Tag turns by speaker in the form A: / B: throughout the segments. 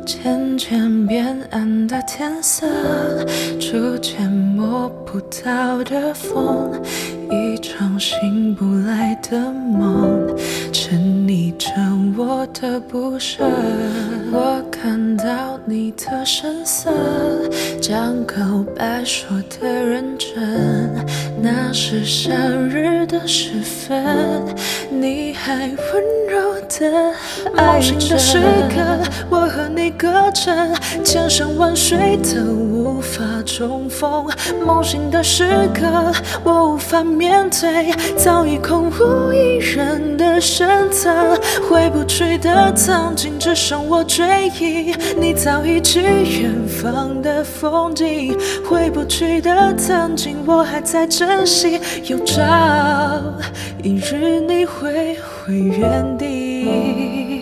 A: 渐渐变暗的天色，逐渐摸不到的风，一场醒不来的梦，沉溺着我的不舍。我看到你的神色，将告白说的认真，那是夏日的时分，你还温柔的爱着。梦醒的时刻，我和你隔成千山万水都无法重逢。梦醒的时刻，我无法面对早已空无一人的深藏，回不去的场景，只剩我追忆你早已去远方的风景。回不去的场景，我还在珍惜，有朝一日你会回原地。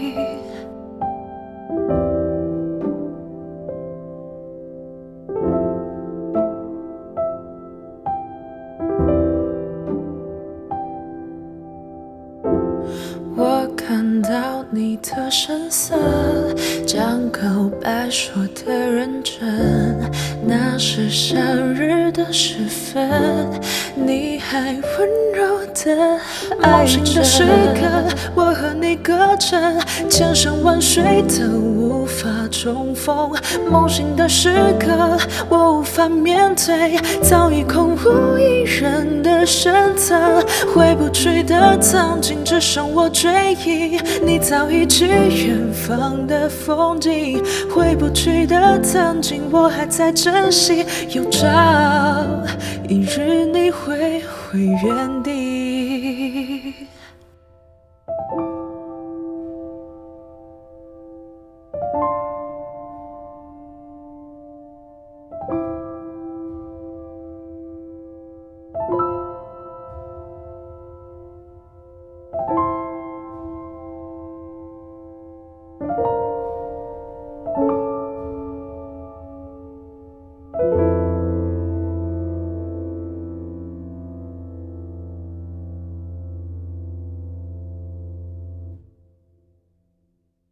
A: 我看到你的神色，将告白说的认真，那是夏日的时分，你还温柔的爱着。梦醒的时刻，我和你隔成千山万水都无法重逢。梦醒的时刻，我无法面对早已空无一人的深藏，回不去的场景，只剩我追忆你早已去远方的风景。回不去的场景，我还在珍惜，有朝一日你会回原地。